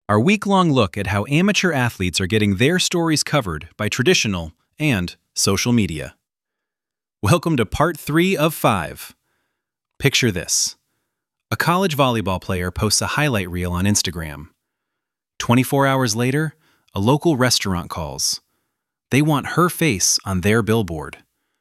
our week-long look at how amateur athletes are getting their stories covered by traditional and social media. Welcome to part 3 of 5. Picture this. A college volleyball player posts a highlight reel on Instagram. 24 hours later, a local restaurant calls. They want her face on their billboard.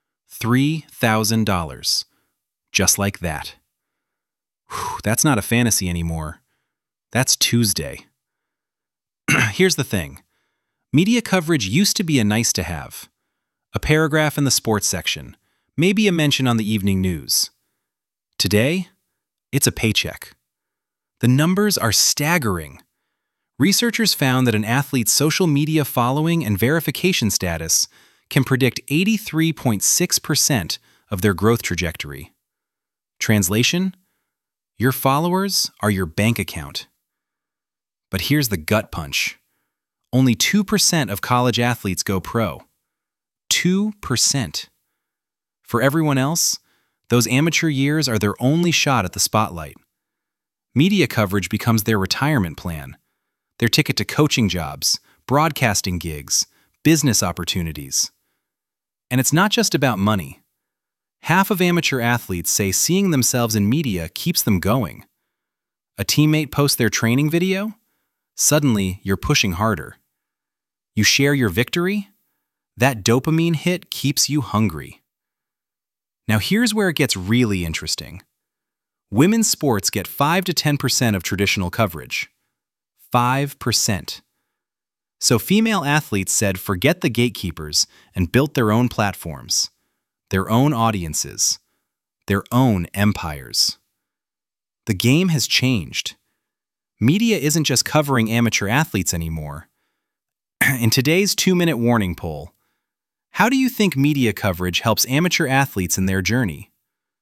$3,000. Just like that. Whew, that's not a fantasy anymore. That's Tuesday. Here's the thing. Media coverage used to be a nice to have. A paragraph in the sports section, maybe a mention on the evening news. Today, it's a paycheck. The numbers are staggering. Researchers found that an athlete's social media following and verification status can predict 83.6% of their growth trajectory. Translation? Your followers are your bank account. But here's the gut punch. Only 2% of college athletes go pro. 2%. For everyone else, those amateur years are their only shot at the spotlight. Media coverage becomes their retirement plan, their ticket to coaching jobs, broadcasting gigs, business opportunities. And it's not just about money. Half of amateur athletes say seeing themselves in media keeps them going. A teammate posts their training video? Suddenly, you're pushing harder. You share your victory? That dopamine hit keeps you hungry. Now here's where it gets really interesting. Women's sports get 5 to 10% of traditional coverage. 5%. So female athletes said forget the gatekeepers and built their own platforms, their own audiences, their own empires. The game has changed. Media isn't just covering amateur athletes anymore. In today's 2-minute warning poll, how do you think media coverage helps amateur athletes in their journey?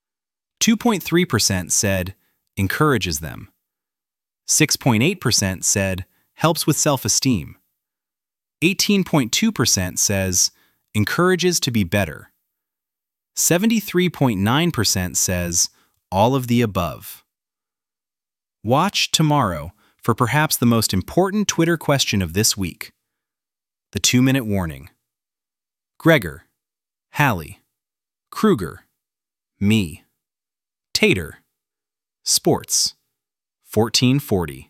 2.3% said, encourages them. 6.8% said, helps with self-esteem. 18.2% says, encourages to be better. 73.9% says, all of the above. Watch tomorrow for perhaps the most important Twitter question of this week. The 2-minute warning. Gregor, Hallie, Kruger, me, Tater, Sports, 1440.